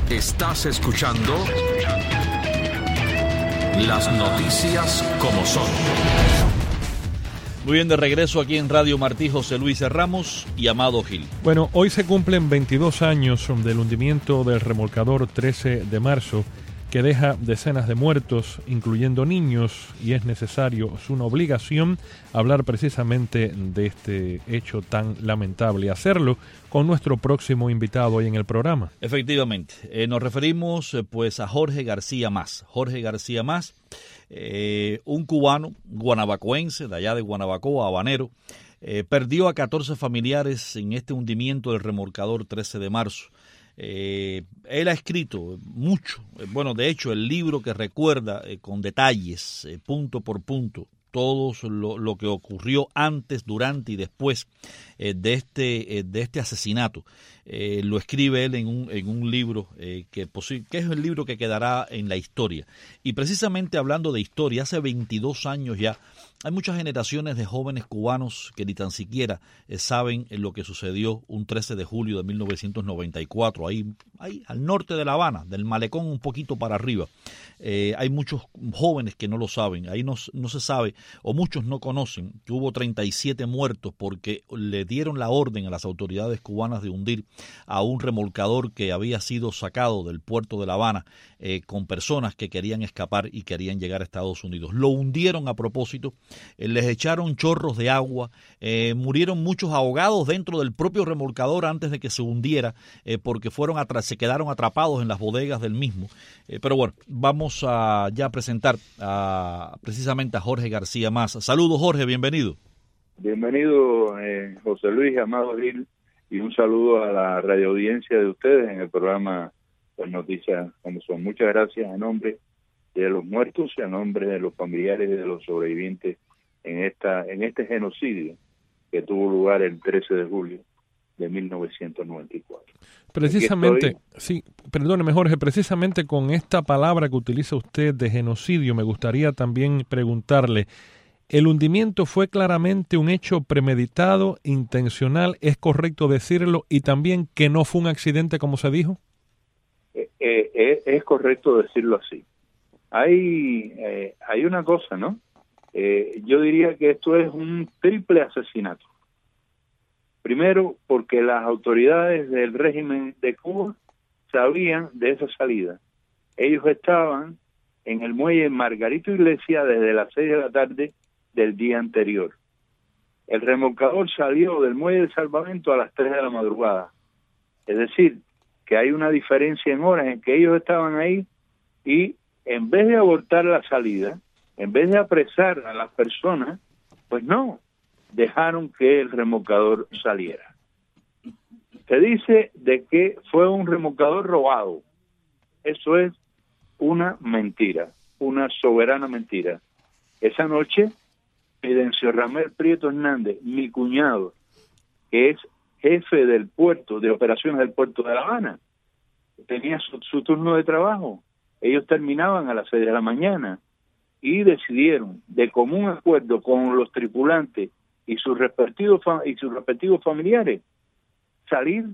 Estás escuchando las noticias como son. Muy bien, de regreso aquí en Radio Martí, José Luis Ramos y Amado Gil. Bueno, hoy se cumplen 22 años del hundimiento del remolcador 13 de marzo, que deja decenas de muertos, incluyendo niños, y es necesario, es una obligación, hablar precisamente de este hecho tan lamentable y hacerlo con nuestro próximo invitado hoy en el programa. Efectivamente, nos referimos pues a Jorge García Mas. Jorge García Mas, un cubano guanabacoense, de allá de Guanabacoa, habanero, perdió a 14 familiares en este hundimiento del remolcador 13 de marzo. Él ha escrito mucho, bueno, de hecho el libro que recuerda con detalles, punto por punto, todo lo que ocurrió antes, durante y después de este asesinato. Lo escribe él en un libro que es el libro que quedará en la historia. Y precisamente hablando de historia, hace 22 años ya, hay muchas generaciones de jóvenes cubanos que ni tan siquiera saben lo que sucedió un 13 de julio de 1994, ahí al norte de La Habana, del malecón un poquito para arriba. Hay muchos jóvenes que no lo saben, ahí no se sabe, o muchos no conocen, que hubo 37 muertos porque le dieron la orden a las autoridades cubanas de hundir a un remolcador que había sido sacado del puerto de La Habana con personas que querían escapar y querían llegar a Estados Unidos. Lo hundieron a propósito, les echaron chorros de agua, murieron muchos ahogados dentro del propio remolcador antes de que se hundiera porque se quedaron atrapados en las bodegas del mismo. Pero bueno, vamos a ya presentar precisamente a Jorge García Mas. Saludos, Jorge, bienvenido. Bienvenido, José Luis, Amado Gil, y un saludo a la radioaudiencia de ustedes en el programa Las Noticias como Son. Muchas gracias a nombre de los muertos y a nombre de los familiares y de los sobrevivientes en este genocidio que tuvo lugar el 13 de julio de 1994. Precisamente, sí, perdóneme Jorge, precisamente con esta palabra que utiliza usted de genocidio, me gustaría también preguntarle, ¿el hundimiento fue claramente un hecho premeditado, intencional, es correcto decirlo, y también que no fue un accidente como se dijo? Es correcto decirlo así. Hay una cosa, ¿no? Yo diría que esto es un triple asesinato. Primero, porque las autoridades del régimen de Cuba sabían de esa salida. Ellos estaban en el muelle Margarito Iglesias desde las 6 de la tarde del día anterior. El remolcador salió del muelle de salvamento a las 3 de la madrugada. Es decir, que hay una diferencia en horas en que ellos estaban ahí y en vez de abortar la salida, en vez de apresar a las personas, pues no, dejaron que el remolcador saliera. Se dice de que fue un remolcador robado. Eso es una mentira, una soberana mentira. Esa noche, Fidencio Ramel Prieto Hernández, mi cuñado, que es jefe del puerto, de operaciones del puerto de La Habana, tenía su turno de trabajo. Ellos terminaban a las 6 de la mañana y decidieron, de común acuerdo con los tripulantes y sus respectivos familiares, salir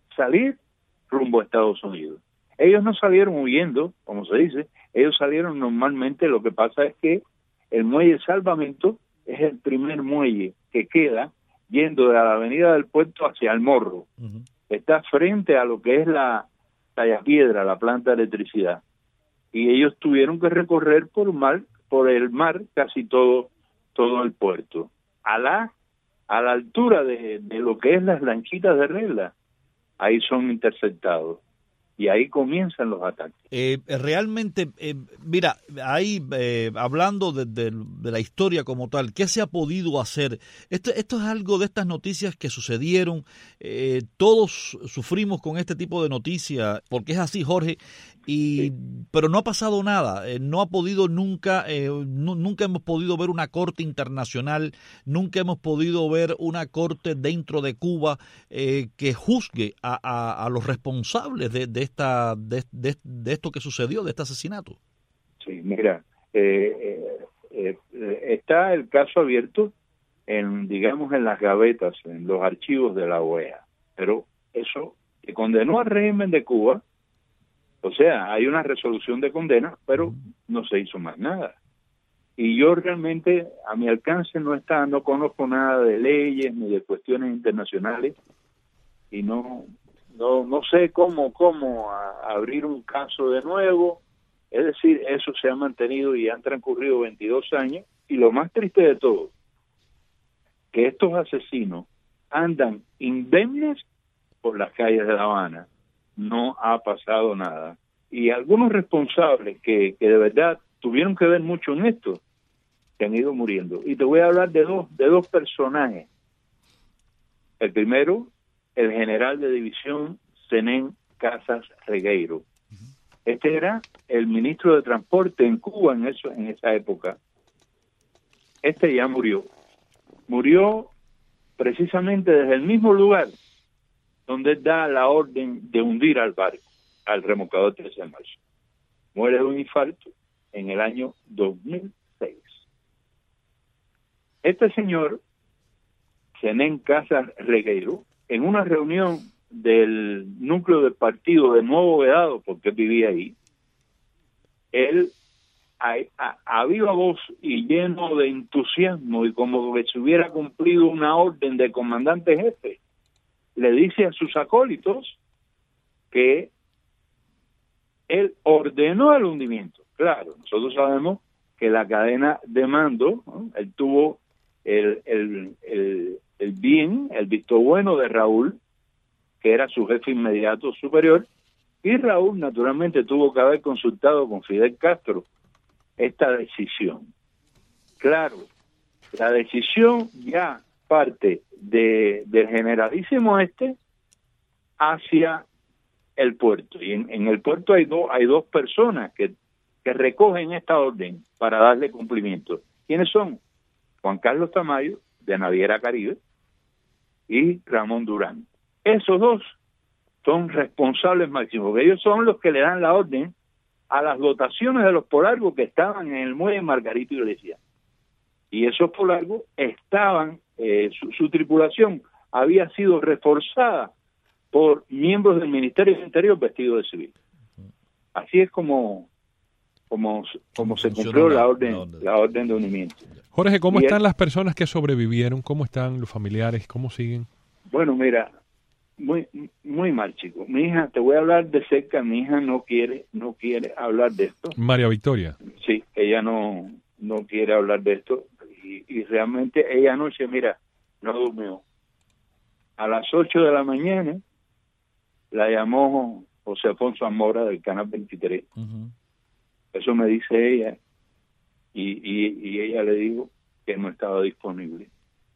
rumbo a Estados Unidos. Ellos no salieron huyendo, como se dice, ellos salieron normalmente. Lo que pasa es que el muelle de salvamento es el primer muelle que queda yendo de la avenida del puerto hacia el Morro. Uh-huh. Está frente a lo que es la Tallapiedra, la planta de electricidad. Y ellos tuvieron que recorrer por el mar casi todo el puerto. A la altura de lo que es las lanchitas de regla, ahí son interceptados. Y ahí comienzan los ataques. Realmente, mira, ahí hablando de la historia como tal, ¿qué se ha podido hacer? Esto es algo de estas noticias que sucedieron. Todos sufrimos con este tipo de noticias, porque es así, Jorge, pero no ha pasado nada. No ha podido nunca hemos podido ver una corte internacional, nunca hemos podido ver una corte dentro de Cuba que juzgue a los responsables de esto que sucedió, de este asesinato. Sí, mira, está el caso abierto en las gavetas, en los archivos de la OEA, pero eso que condenó al régimen de Cuba O sea, hay una resolución de condena, pero no se hizo más nada. Y yo realmente, a mi alcance no conozco nada de leyes ni de cuestiones internacionales y no sé cómo abrir un caso de nuevo. Es decir, eso se ha mantenido y han transcurrido 22 años. Y lo más triste de todo, que estos asesinos andan indemnes por las calles de La Habana. No ha pasado nada. Y algunos responsables que de verdad tuvieron que ver mucho en esto, se han ido muriendo. Y te voy a hablar de dos personajes. El primero, el general de división Zenén Casas Regueiro. Este era el ministro de Transporte en Cuba en esa época. Este ya murió. Murió precisamente desde el mismo lugar donde da la orden de hundir al barco, al remolcador 13 de marzo. Muere de un infarto en el año 2006. Este señor, Zenén Casas Regueiro, en una reunión del núcleo del partido de Nuevo Vedado, porque vivía ahí, él a viva voz y lleno de entusiasmo y como que se hubiera cumplido una orden de comandante jefe, le dice a sus acólitos que él ordenó el hundimiento. Claro, nosotros sabemos que la cadena de mando, ¿no? Él tuvo el visto bueno de Raúl, que era su jefe inmediato superior, y Raúl naturalmente tuvo que haber consultado con Fidel Castro esta decisión. Claro, la decisión ya parte del generalísimo hacia el puerto, y en el puerto hay dos personas que recogen esta orden para darle cumplimiento. ¿Quiénes son? Juan Carlos Tamayo, de Naviera Caribe, y Ramón Durán. Esos dos son responsables máximos, porque ellos son los que le dan la orden a las dotaciones de los polargos que estaban en el muelle Margarito Iglesias. Y esos polargos estaban, su tripulación había sido reforzada por miembros del Ministerio del Interior vestidos de civil. Así es como se cumplió la orden de unimiento. Jorge, ¿cómo están las personas que sobrevivieron? ¿Cómo están los familiares? ¿Cómo siguen? Bueno, mira, muy mal, chico. Mi hija, te voy a hablar de cerca, mi hija no quiere hablar de esto. María Victoria. Sí, ella no quiere hablar de esto y realmente ella anoche, mira, no durmió. A las 8 de la mañana la llamó José Afonso Amora del Canal 23. Uh-huh. Eso me dice ella y ella le dijo que no estaba disponible.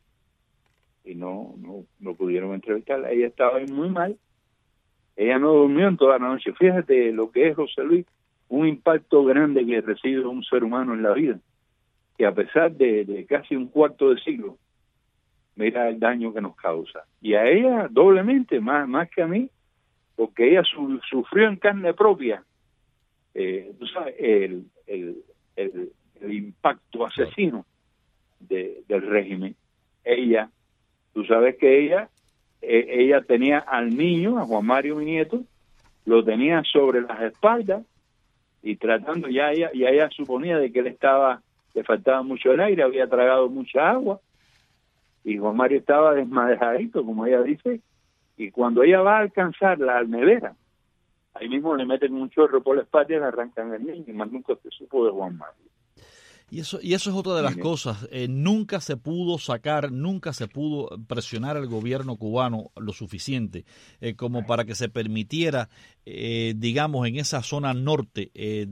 Y no pudieron entrevistarla. Ella estaba muy mal. Ella no durmió en toda la noche. Fíjate lo que es, José Luis, un impacto grande que recibe un ser humano en la vida. Que a pesar de casi un cuarto de siglo, mira el daño que nos causa. Y a ella doblemente, más que a mí, porque ella sufrió en carne propia, tú sabes, el impacto asesino del régimen. Ella, tú sabes que ella tenía al niño, a Juan Mario, mi nieto, lo tenía sobre las espaldas y tratando, ya ella suponía de que le faltaba mucho el aire, había tragado mucha agua y Juan Mario estaba desmadejadito, como ella dice, y cuando ella va a alcanzar la nevera, ahí mismo le meten un chorro por la espalda y le arrancan el niño, y más nunca se supo de Juan Mario. Y eso es otra de las cosas. Nunca se pudo presionar al gobierno cubano lo suficiente como para que se permitiera, digamos, en esa zona norte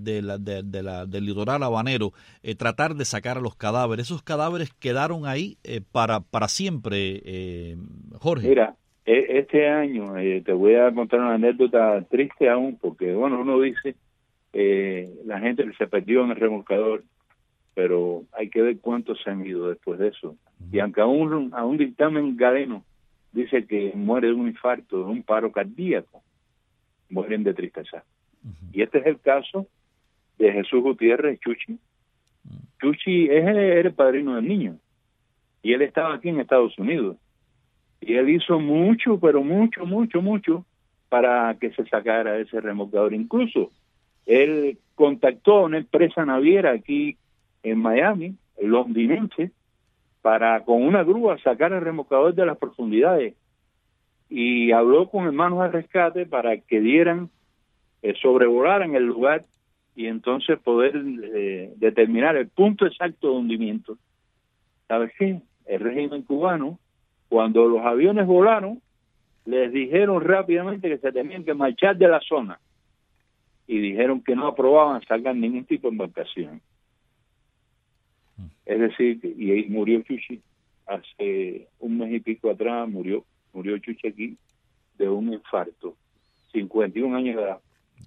del litoral habanero, tratar de sacar a los cadáveres. Esos cadáveres quedaron ahí para siempre, Jorge. Mira, este año te voy a contar una anécdota triste aún, porque, bueno, uno dice, la gente que se perdió en el remolcador, pero hay que ver cuántos se han ido después de eso. Y aunque a un dictamen galeno dice que muere de un infarto, de un paro cardíaco, mueren de tristeza. Y este es el caso de Jesús Gutiérrez, Chuchi. Chuchi era el padrino del niño, y él estaba aquí en Estados Unidos. Y él hizo mucho, pero mucho para que se sacara ese remolcador. Incluso él contactó a una empresa naviera aquí en Miami, londinense, para con una grúa sacar el remolcador de las profundidades, y habló con hermanos de rescate para que dieran, sobrevolaran el lugar y entonces poder determinar el punto exacto de hundimiento. ¿Sabes qué? El régimen cubano, cuando los aviones volaron, les dijeron rápidamente que se tenían que marchar de la zona y dijeron que no aprobaban sacar ningún tipo de embarcación. Es decir, y ahí murió Chuchi hace un mes y pico atrás, murió Chuchi aquí de un infarto, 51 años de edad.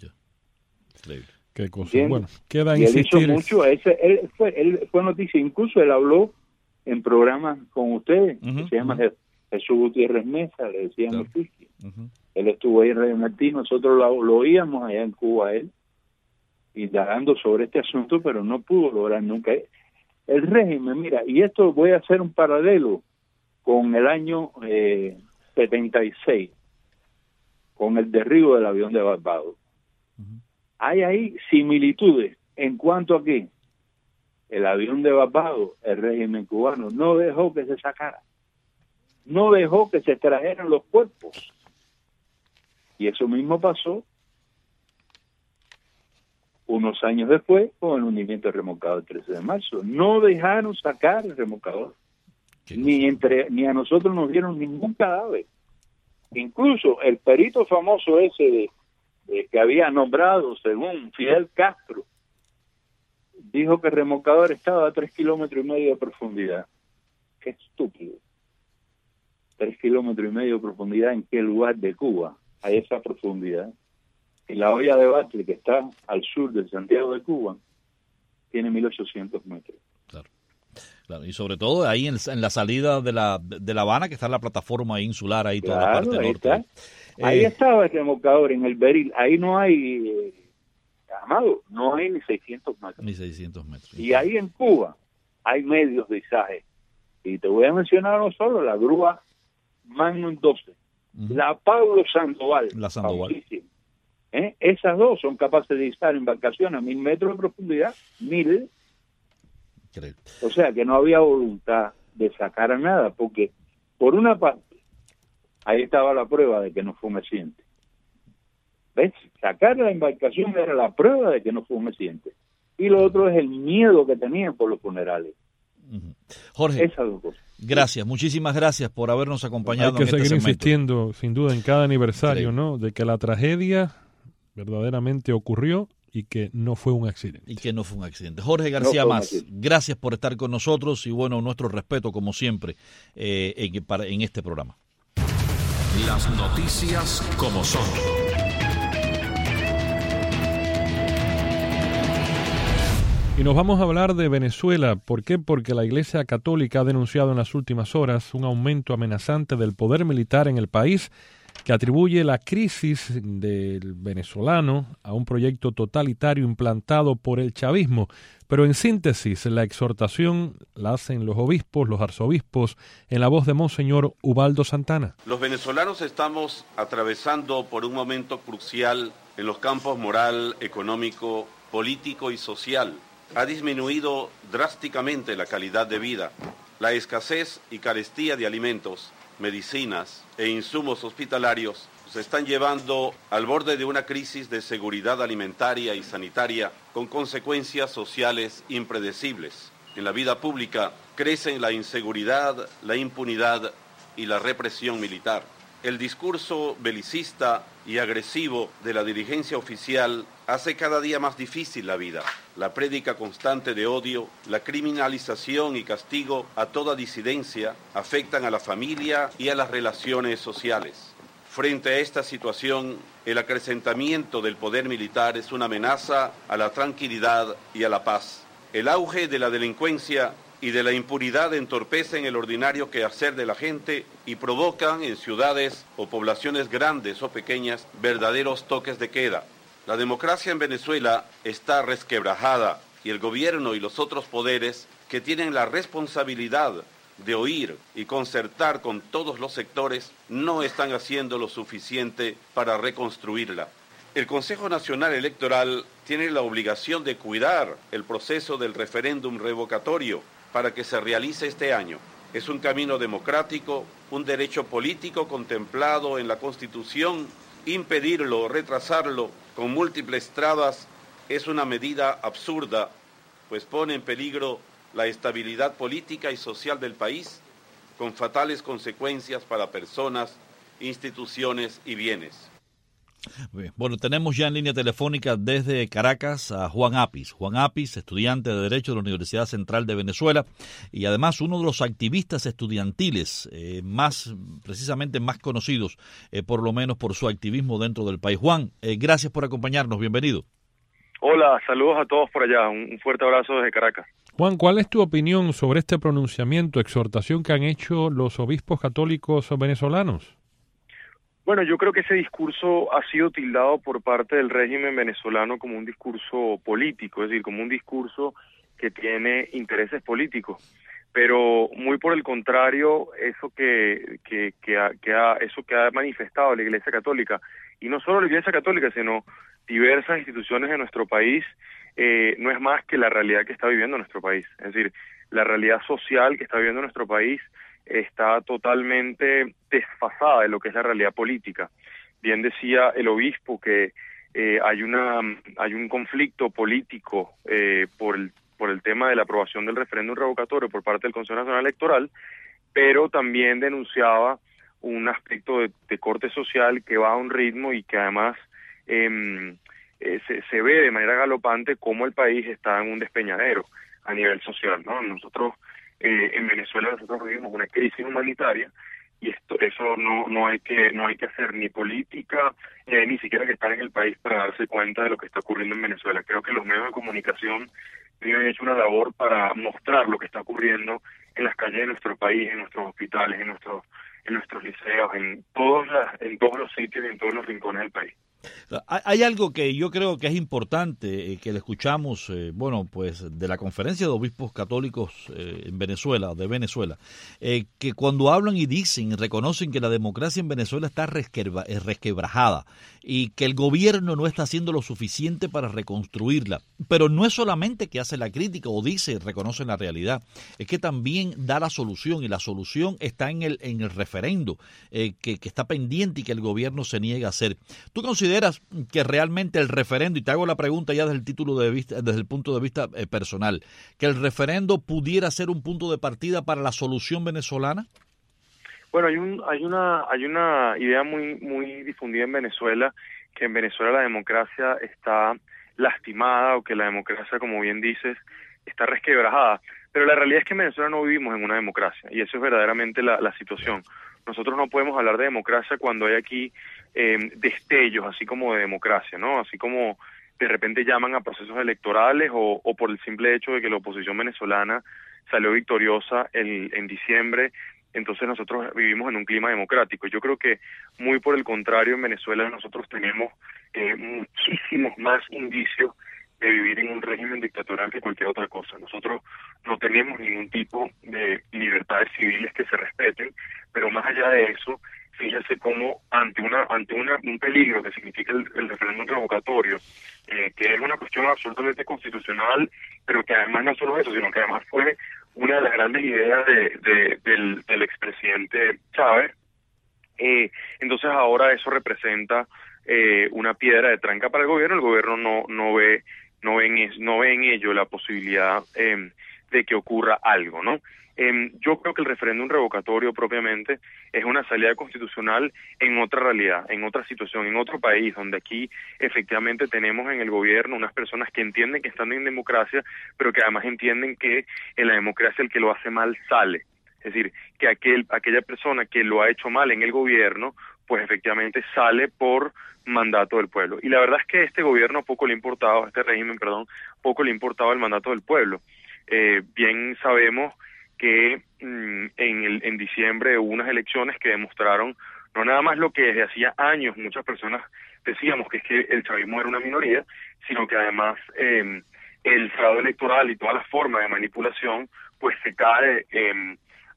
Qué cosa. ¿Entiendes? Bueno, queda y él insistir. hizo mucho, él fue noticia, incluso él habló en programas con ustedes, que se llama Jesús Gutiérrez Mesa, le decíamos Chuchi. Él estuvo ahí en Radio Martí, nosotros lo oíamos allá en Cuba, él, indagando sobre este asunto, pero no pudo lograr nunca. El régimen, mira, y esto voy a hacer un paralelo con el año 76, con el derribo del avión de Barbados. Hay ahí similitudes en cuanto a que el avión de Barbados, el régimen cubano, no dejó que se sacara, no dejó que se trajeran los cuerpos. Y eso mismo pasó unos años después con el hundimiento del remolcador el 13 de marzo. No dejaron sacar el remolcador. Ni a nosotros nos dieron ningún cadáver. Incluso el perito famoso ese que había nombrado, según Fidel Castro, dijo que el remolcador estaba a 3,5 kilómetros de profundidad. Qué estúpido. 3,5 kilómetros de profundidad, ¿en qué lugar de Cuba hay esa profundidad? Y la olla de Batle, que está al sur de Santiago de Cuba, tiene 1.800 metros. Claro, y sobre todo ahí en la salida de La Habana, que está la plataforma insular, ahí toda la parte ahí norte. Ahí estaba el remolcador en el Beril. Ahí no hay, Amado, no hay ni 600 metros. Ni 600 metros. Y ahí en Cuba hay medios de izaje. Y te voy a mencionar no solo la grúa Magnum 12, la Pablo Sandoval. La Sandoval. Esas dos son capaces de izar embarcaciones a 1.000 metros de profundidad, 1.000. Increíble. O sea que no había voluntad de sacar a nada, porque por una parte, ahí estaba la prueba de que no fue un accidente. ¿Ves? Sacar la embarcación era la prueba de que no fue un accidente. Y lo otro es el miedo que tenían por los funerales. Jorge, esas dos cosas. Gracias, muchísimas gracias por habernos acompañado. Hay que seguir segmento. Insistiendo, sin duda, en cada aniversario, ¿no? De que la tragedia verdaderamente ocurrió y que no fue un accidente. Y que no fue un accidente. Jorge García Mas, gracias por estar con nosotros y bueno, nuestro respeto como siempre en este programa. Las noticias como son. Y nos vamos a hablar de Venezuela. ¿Por qué? Porque la Iglesia Católica ha denunciado en las últimas horas un aumento amenazante del poder militar en el país, que atribuye la crisis del venezolano a un proyecto totalitario implantado por el chavismo. Pero en síntesis, la exhortación la hacen los obispos, los arzobispos, en la voz de Monseñor Ubaldo Santana. Los venezolanos estamos atravesando por un momento crucial en los campos moral, económico, político y social. Ha disminuido drásticamente la calidad de vida. La escasez y carestía de alimentos, medicinas e insumos hospitalarios se están llevando al borde de una crisis de seguridad alimentaria y sanitaria con consecuencias sociales impredecibles. En la vida pública crecen la inseguridad, la impunidad y la represión militar. El discurso belicista y agresivo de la dirigencia oficial hace cada día más difícil la vida. La prédica constante de odio, la criminalización y castigo a toda disidencia afectan a la familia y a las relaciones sociales. Frente a esta situación, el acrecentamiento del poder militar es una amenaza a la tranquilidad y a la paz. El auge de la delincuencia y de la impunidad entorpecen el ordinario quehacer de la gente y provocan en ciudades o poblaciones grandes o pequeñas verdaderos toques de queda. La democracia en Venezuela está resquebrajada y el gobierno y los otros poderes que tienen la responsabilidad de oír y concertar con todos los sectores, no están haciendo lo suficiente para reconstruirla. El Consejo Nacional Electoral tiene la obligación de cuidar el proceso del referéndum revocatorio para que se realice este año. Es un camino democrático, un derecho político contemplado en la Constitución. Impedirlo o retrasarlo con múltiples trabas es una medida absurda, pues pone en peligro la estabilidad política y social del país, con fatales consecuencias para personas, instituciones y bienes. Bueno, tenemos ya en línea telefónica desde Caracas a Juan Apis. Juan Apis, estudiante de Derecho de la Universidad Central de Venezuela y además uno de los activistas estudiantiles precisamente más conocidos, por lo menos por su activismo dentro del país. Juan, gracias por acompañarnos, bienvenido. Hola, saludos a todos por allá, un fuerte abrazo desde Caracas. Juan, ¿cuál es tu opinión sobre este pronunciamiento, exhortación que han hecho los obispos católicos venezolanos? Bueno, yo creo que ese discurso ha sido tildado por parte del régimen venezolano como un discurso político, es decir, como un discurso que tiene intereses políticos. Pero muy por el contrario, eso que ha manifestado la Iglesia Católica, y no solo la Iglesia Católica, sino diversas instituciones de nuestro país, no es más que la realidad que está viviendo nuestro país. Es decir, la realidad social que está viviendo nuestro país está totalmente desfasada de lo que es la realidad política. Bien decía el obispo que hay un conflicto político por el tema de la aprobación del referéndum revocatorio por parte del Consejo Nacional Electoral, pero también denunciaba un aspecto de corte social que va a un ritmo y que además se ve de manera galopante cómo el país está en un despeñadero a nivel social, ¿no? Nosotros en Venezuela vivimos una crisis humanitaria y eso no hay que hacer ni política ni siquiera que estar en el país para darse cuenta de lo que está ocurriendo en Venezuela. Creo que los medios de comunicación han hecho una labor para mostrar lo que está ocurriendo en las calles de nuestro país, en nuestros hospitales, en nuestros liceos, en todos los sitios y en todos los rincones del país. Hay algo que yo creo que es importante, que le escuchamos, pues de la Conferencia de Obispos Católicos de Venezuela, que cuando hablan y dicen, reconocen que la democracia en Venezuela está resquebrajada y que el gobierno no está haciendo lo suficiente para reconstruirla. Pero no es solamente que hace la crítica o dice, reconoce la realidad, es que también da la solución, y la solución está en el referendo que está pendiente y que el gobierno se niega a hacer. ¿Tú consideras que realmente el referendo, y te hago la pregunta ya desde el punto de vista personal, que el referendo pudiera ser un punto de partida para la solución venezolana? Bueno, hay una idea muy difundida en Venezuela, que en Venezuela la democracia está lastimada, o que la democracia, como bien dices, está resquebrajada. Pero la realidad es que en Venezuela no vivimos en una democracia, y eso es verdaderamente la situación. Nosotros no podemos hablar de democracia cuando hay aquí destellos, así como de democracia, ¿no? Así como de repente llaman a procesos electorales o por el simple hecho de que la oposición venezolana salió victoriosa en diciembre, entonces nosotros vivimos en un clima democrático. Yo creo que muy por el contrario, en Venezuela nosotros tenemos muchísimos más indicios de vivir en un régimen dictatorial que cualquier otra cosa. Nosotros no tenemos ningún tipo de libertades civiles que se respeten, pero más allá de eso, fíjense cómo ante un peligro que significa el referéndum revocatorio, que es una cuestión absolutamente constitucional, pero que además no solo eso, sino que además fue una de las grandes ideas del expresidente Chávez, entonces ahora eso representa una piedra de tranca para el gobierno no ve en ello la posibilidad de que ocurra algo, ¿no? Yo creo que el referéndum revocatorio propiamente es una salida constitucional en otra realidad, en otra situación, en otro país, donde aquí efectivamente tenemos en el gobierno unas personas que entienden que están en democracia, pero que además entienden que en la democracia el que lo hace mal sale. Es decir, que aquella persona que lo ha hecho mal en el gobierno, pues efectivamente sale por mandato del pueblo. Y la verdad es que a este gobierno poco le importaba, a este régimen, poco le importaba el mandato del pueblo. Bien sabemos que en diciembre hubo unas elecciones que demostraron no nada más lo que desde hacía años muchas personas decíamos, que es que el chavismo era una minoría, sino que además el fraude electoral y toda la forma de manipulación pues se cae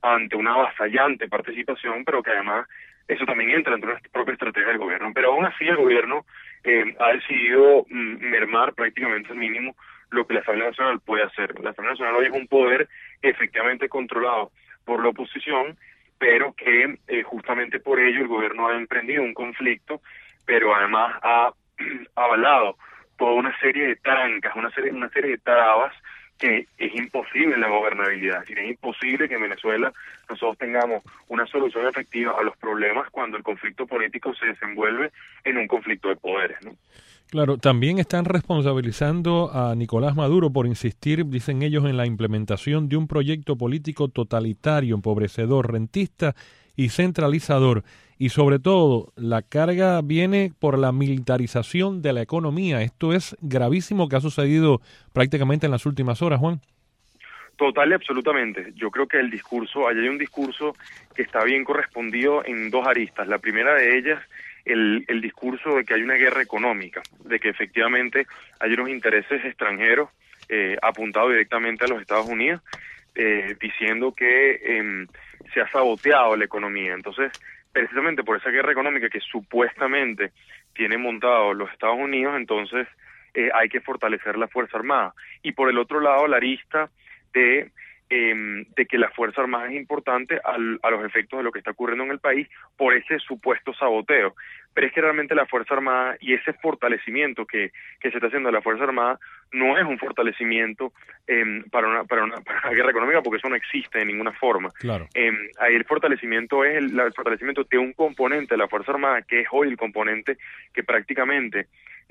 ante una avasallante participación, pero que además eso también entra dentro de la propia estrategia del gobierno. Pero aún así el gobierno ha decidido mermar prácticamente al mínimo lo que la Asamblea Nacional puede hacer. La Asamblea Nacional hoy es un poder efectivamente controlado por la oposición, pero que justamente por ello el gobierno ha emprendido un conflicto, pero además ha avalado toda una serie de trancas, una serie de trabas que es imposible la gobernabilidad. Es decir, es imposible que en Venezuela nosotros tengamos una solución efectiva a los problemas cuando el conflicto político se desenvuelve en un conflicto de poderes, ¿no? Claro, también están responsabilizando a Nicolás Maduro por insistir, dicen ellos, en la implementación de un proyecto político totalitario, empobrecedor, rentista y centralizador. Y sobre todo, la carga viene por la militarización de la economía. Esto es gravísimo que ha sucedido prácticamente en las últimas horas, Juan. Total y absolutamente. Yo creo que allí hay un discurso que está bien correspondido en dos aristas. La primera de ellas, el discurso de que hay una guerra económica, de que efectivamente hay unos intereses extranjeros apuntados directamente a los Estados Unidos, diciendo que se ha saboteado la economía. Entonces, precisamente por esa guerra económica que supuestamente tiene montado los Estados Unidos, entonces hay que fortalecer la Fuerza Armada. Y por el otro lado, la arista de que la Fuerza Armada es importante a los efectos de lo que está ocurriendo en el país por ese supuesto saboteo. Pero es que realmente la Fuerza Armada y ese fortalecimiento que se está haciendo de la Fuerza Armada no es un fortalecimiento para una guerra económica, porque eso no existe de ninguna forma. Claro. Ahí el fortalecimiento es el fortalecimiento de un componente de la Fuerza Armada, que es hoy el componente que prácticamente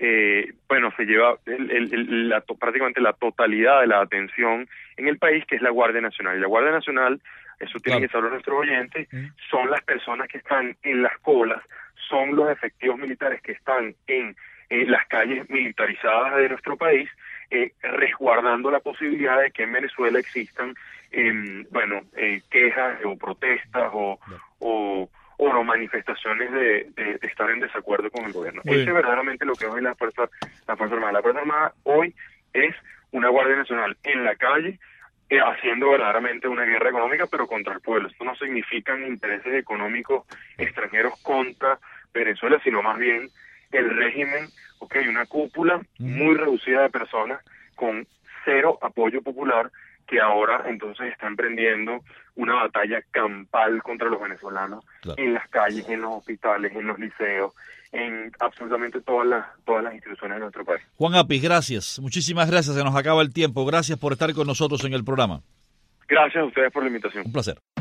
se lleva prácticamente la totalidad de la atención en el país, que es la Guardia Nacional. Y la Guardia Nacional, eso tienen que saber nuestros oyentes, son las personas que están en las colas, son los efectivos militares que están en las calles militarizadas de nuestro país, resguardando la posibilidad de que en Venezuela existan quejas o protestas o manifestaciones de estar en desacuerdo con el gobierno. Ese es verdaderamente lo que hoy la Fuerza Armada. La Fuerza Armada hoy es una Guardia Nacional en la calle, haciendo verdaderamente una guerra económica, pero contra el pueblo. Esto no significan intereses económicos extranjeros contra Venezuela, sino más bien el régimen, una cúpula muy reducida de personas con cero apoyo popular, que ahora entonces está emprendiendo una batalla campal contra los venezolanos, claro, en las calles, en los hospitales, en los liceos, en absolutamente todas las instituciones de nuestro país. Juan Apis, gracias. Muchísimas gracias. Se nos acaba el tiempo. Gracias por estar con nosotros en el programa. Gracias a ustedes por la invitación. Un placer.